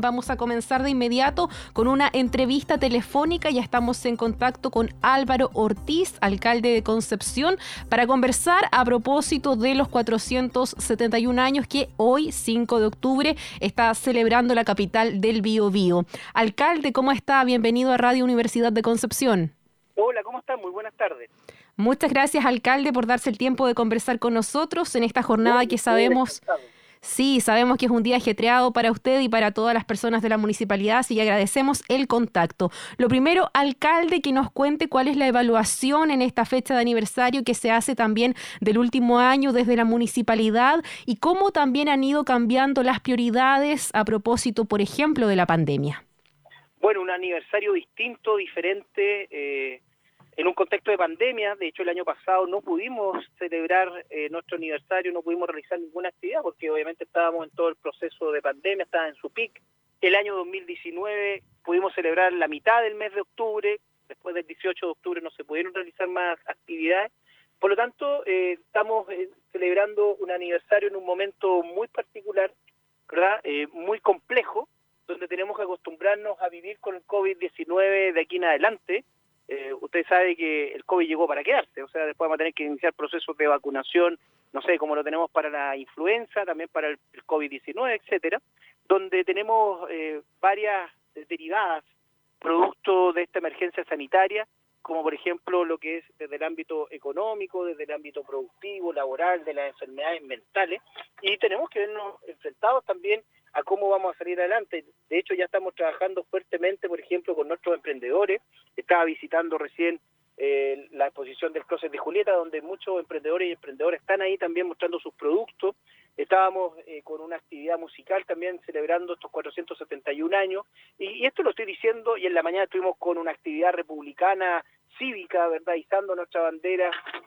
vamos a comenzar de inmediato con una entrevista telefónica. Ya estamos en contacto con Álvaro Ortiz, alcalde de Concepción, para conversar a propósito de los 471 años que hoy, 5 de octubre, está celebrando la capital del Biobío. Alcalde, ¿cómo está? Bienvenido a Radio Universidad de Concepción. Hola, ¿cómo están? Muy buenas tardes. Muchas gracias, alcalde, por darse el tiempo de conversar con nosotros en esta jornada que sabemos que es un día ajetreado para usted y para todas las personas de la municipalidad, así que agradecemos el contacto. Lo primero, alcalde, que nos cuente cuál es la evaluación en esta fecha de aniversario que se hace también del último año desde la municipalidad y cómo también han ido cambiando las prioridades a propósito, por ejemplo, de la pandemia. Bueno, un aniversario distinto, diferente, en un contexto de pandemia. De hecho, el año pasado no pudimos celebrar nuestro aniversario, no pudimos realizar ninguna actividad porque obviamente estábamos en todo el proceso de pandemia, estaba en su pic. El año 2019 pudimos celebrar la mitad del mes de octubre, después del 18 de octubre no se pudieron realizar más actividades. Por lo tanto, estamos celebrando un aniversario en un momento muy particular, ¿verdad? Muy complejo, donde tenemos que acostumbrarnos a vivir con el COVID-19 de aquí en adelante. Usted sabe que el COVID llegó para quedarse, o sea, después vamos a tener que iniciar procesos de vacunación, no sé, como lo tenemos para la influenza, también para el COVID-19, etcétera, donde tenemos varias derivadas producto de esta emergencia sanitaria, como por ejemplo lo que es desde el ámbito económico, desde el ámbito productivo, laboral, de las enfermedades mentales, y tenemos que vernos enfrentados también a cómo vamos a salir adelante. De hecho, ya estamos trabajando fuertemente, por ejemplo, con nuestros emprendedores. Estaba visitando recién la exposición del Closet de Julieta, donde muchos emprendedores y emprendedoras están ahí también mostrando sus productos. Estábamos con una actividad musical también celebrando estos 471 años. Y esto lo estoy diciendo, y en la mañana estuvimos con una actividad republicana cívica, ¿verdad?, izando nuestra bandera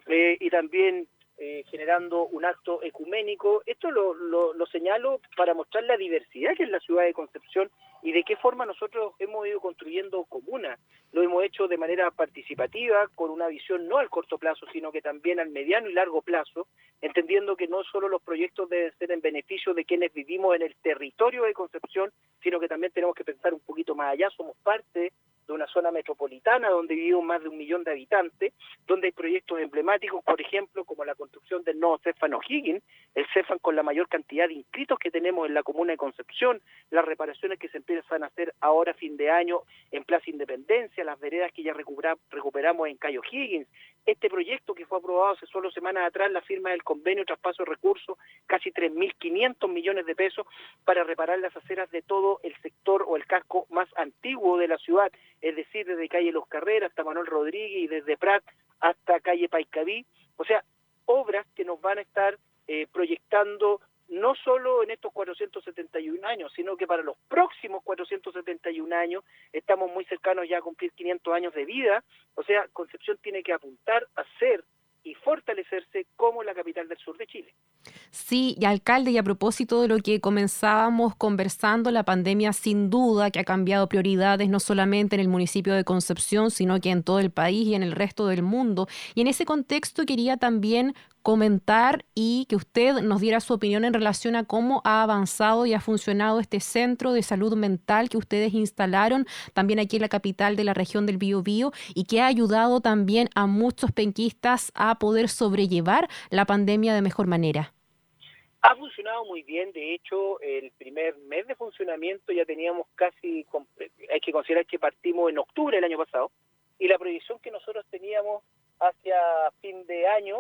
y también generando un acto ecuménico. Esto lo señalo para mostrar la diversidad que es la ciudad de Concepción y de qué forma nosotros hemos ido construyendo comunas. Lo hemos hecho de manera participativa, con una visión no al corto plazo, sino que también al mediano y largo plazo, entendiendo que no solo los proyectos deben ser en beneficio de quienes vivimos en el territorio de Concepción, sino que también tenemos que pensar un poquito más allá. Somos parte de una zona metropolitana donde vivimos más de 1 millón de habitantes, donde hay proyectos emblemáticos, por ejemplo, como la construcción del nuevo Cefan O'Higgins, el Cefan con la mayor cantidad de inscritos que tenemos en la comuna de Concepción, las reparaciones que se empiezan a hacer ahora a fin de año en Plaza Independencia, las veredas que ya recuperamos en Calle O'Higgins, este proyecto que fue aprobado hace solo semanas atrás, la firma del convenio de traspaso de recursos, casi 3.500 millones de pesos para reparar las aceras de todo el sector o el casco más antiguo de la ciudad, es decir, desde calle Los Carreras hasta Manuel Rodríguez y desde Prat hasta calle Paicaví. O sea, obras que nos van a estar proyectando no solo en estos 471 años, sino que para los próximos 471 años estamos muy cercanos ya a cumplir 500 años de vida. O sea, Concepción tiene que apuntar a ser y fortalecerse como la capital del sur de Chile. Sí, y alcalde, y a propósito de lo que comenzábamos conversando, la pandemia sin duda que ha cambiado prioridades no solamente en el municipio de Concepción, sino que en todo el país y en el resto del mundo. Y en ese contexto quería también comentar y que usted nos diera su opinión en relación a cómo ha avanzado y ha funcionado este centro de salud mental que ustedes instalaron también aquí en la capital de la región del Biobío y que ha ayudado también a muchos penquistas a poder sobrellevar la pandemia de mejor manera. Ha funcionado muy bien. De hecho, el primer mes de funcionamiento ya teníamos casi, hay que considerar que partimos en octubre del año pasado, y la proyección que nosotros teníamos hacia fin de año,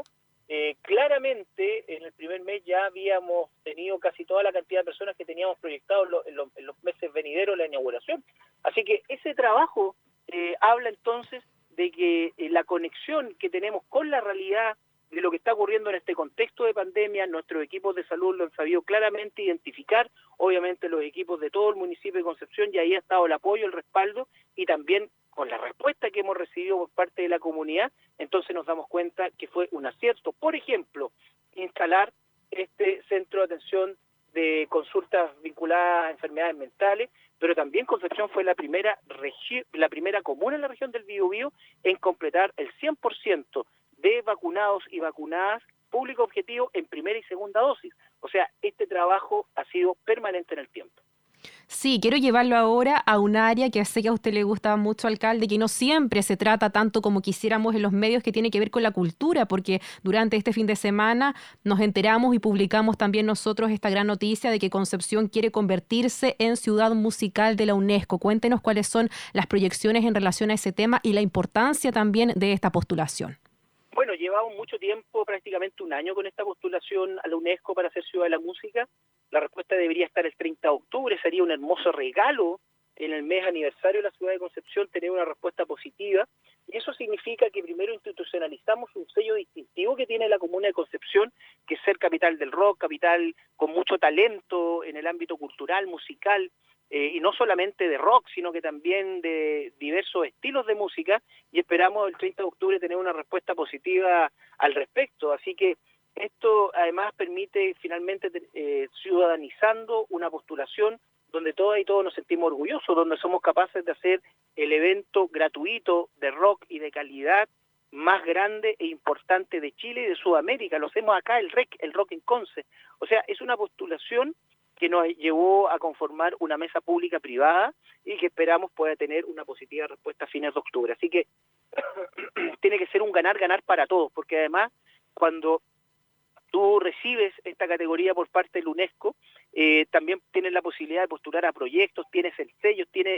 claramente en el primer mes ya habíamos tenido casi toda la cantidad de personas que teníamos proyectado en los meses venideros de la inauguración. Así que ese trabajo habla entonces de que la conexión que tenemos con la realidad de lo que está ocurriendo en este contexto de pandemia, nuestros equipos de salud lo han sabido claramente identificar, obviamente los equipos de todo el municipio de Concepción, y ahí ha estado el apoyo, el respaldo, y también con la respuesta que hemos recibido por parte de la comunidad, entonces nos damos cuenta que fue un acierto. Por ejemplo, instalar este centro de atención de consultas vinculadas a enfermedades mentales, pero también Concepción fue la primera comuna en la región del Biobío en completar el 100% de vacunados y vacunadas público objetivo en primera y segunda dosis. O sea, este trabajo ha sido permanente en el tiempo. Sí, quiero llevarlo ahora a un área que sé que a usted le gusta mucho, alcalde, que no siempre se trata tanto como quisiéramos en los medios, que tiene que ver con la cultura, porque durante este fin de semana nos enteramos y publicamos también nosotros esta gran noticia de que Concepción quiere convertirse en ciudad musical de la UNESCO. Cuéntenos cuáles son las proyecciones en relación a ese tema y la importancia también de esta postulación. Bueno, llevamos mucho tiempo, prácticamente un año, con esta postulación a la UNESCO para ser Ciudad de la Música. La respuesta debería estar el 30 de octubre, sería un hermoso regalo en el mes aniversario de la Ciudad de Concepción tener una respuesta positiva. Y eso significa que primero institucionalizamos un sello distintivo que tiene la comuna de Concepción, que es ser capital del rock, capital con mucho talento en el ámbito cultural, musical, y no solamente de rock, sino que también de diversos estilos de música, y esperamos el 30 de octubre tener una respuesta positiva al respecto. Así que esto además permite finalmente ciudadanizando una postulación donde todas y todos nos sentimos orgullosos, donde somos capaces de hacer el evento gratuito de rock y de calidad más grande e importante de Chile y de Sudamérica. Lo hacemos acá, el REC, el Rock en Conce. O sea, es una postulación que nos llevó a conformar una mesa pública privada y que esperamos pueda tener una positiva respuesta a fines de octubre. Así que tiene que ser un ganar-ganar para todos, porque además cuando tú recibes esta categoría por parte de la UNESCO, también tienes la posibilidad de postular a proyectos, tienes el sello, tienes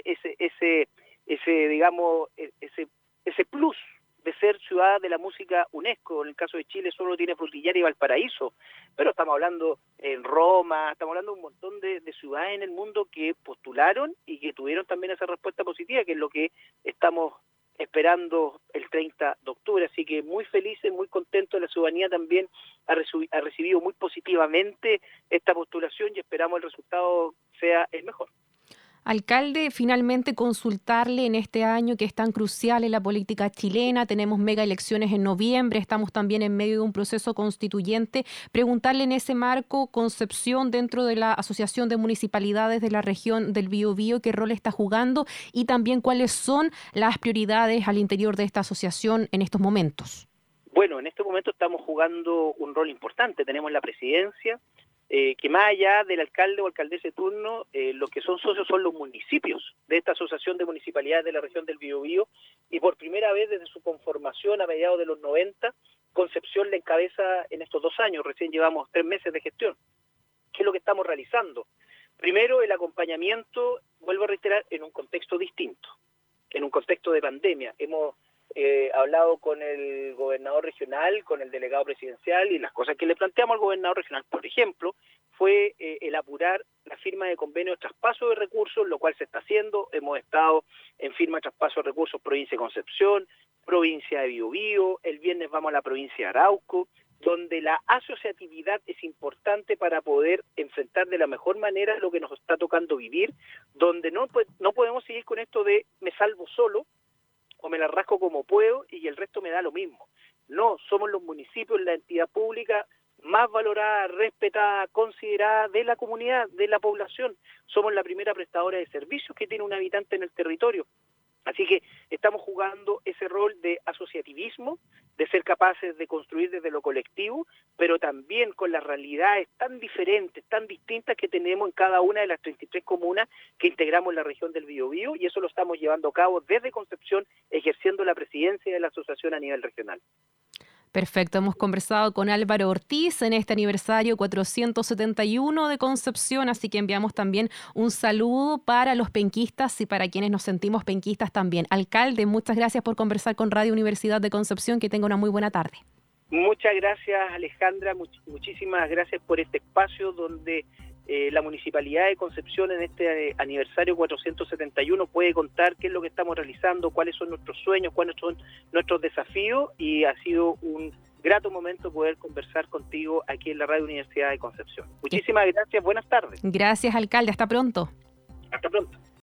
ese plus de ser ciudad de la música UNESCO. En el caso de Chile solo tiene Frutillar y Valparaíso, pero estamos hablando en Roma, estamos hablando de un montón de ciudades en el mundo que postularon y que tuvieron también esa respuesta positiva, que es lo que estamos esperando el 30 de octubre. Así que muy felices, muy contentos. La ciudadanía también ha recibido muy positivamente esta postulación y esperamos el resultado sea el mejor. Alcalde, finalmente consultarle en este año que es tan crucial en la política chilena, tenemos mega elecciones en noviembre, estamos también en medio de un proceso constituyente, preguntarle en ese marco, Concepción dentro de la Asociación de Municipalidades de la región del Biobío, qué rol está jugando y también cuáles son las prioridades al interior de esta asociación en estos momentos. Bueno, en este momento estamos jugando un rol importante, tenemos la presidencia, que más allá del alcalde o alcaldesa de turno, los que son socios son los municipios de esta Asociación de Municipalidades de la región del Biobío, y por primera vez desde su conformación a mediados de los 90, Concepción la encabeza en estos 2 años, recién llevamos 3 meses de gestión. ¿Qué es lo que estamos realizando? Primero, el acompañamiento, vuelvo a reiterar, en un contexto distinto, en un contexto de pandemia. Hemos hablado con el gobernador regional, con el delegado presidencial, y las cosas que le planteamos al gobernador regional, por ejemplo, fue el apurar la firma de convenio de traspaso de recursos, lo cual se está haciendo. Hemos estado en firma de traspaso de recursos provincia de Concepción, provincia de Biobío, el viernes vamos a la provincia de Arauco, donde la asociatividad es importante para poder enfrentar de la mejor manera lo que nos está tocando vivir, donde no podemos seguir con esto de me salvo solo, o me la rasco como puedo y el resto me da lo mismo. No, somos los municipios, la entidad pública más valorada, respetada, considerada de la comunidad, de la población. Somos la primera prestadora de servicios que tiene un habitante en el territorio. Así que estamos jugando ese rol de asociativismo, de ser capaces de construir desde lo colectivo, pero también con las realidades tan diferentes, tan distintas que tenemos en cada una de las 33 comunas que integramos la región del Biobío, y eso lo estamos llevando a cabo desde Concepción, ejerciendo la presidencia de la asociación a nivel regional. Perfecto, hemos conversado con Álvaro Ortiz en este aniversario 471 de Concepción, así que enviamos también un saludo para los penquistas y para quienes nos sentimos penquistas también. Alcalde, muchas gracias por conversar con Radio Universidad de Concepción, que tenga una muy buena tarde. Muchas gracias, Alejandra, muchísimas gracias por este espacio donde la Municipalidad de Concepción en este aniversario 471 puede contar qué es lo que estamos realizando, cuáles son nuestros sueños, cuáles son nuestros desafíos, y ha sido un grato momento poder conversar contigo aquí en la Radio Universidad de Concepción. Muchísimas gracias, buenas tardes. Gracias, alcalde, hasta pronto. Hasta pronto.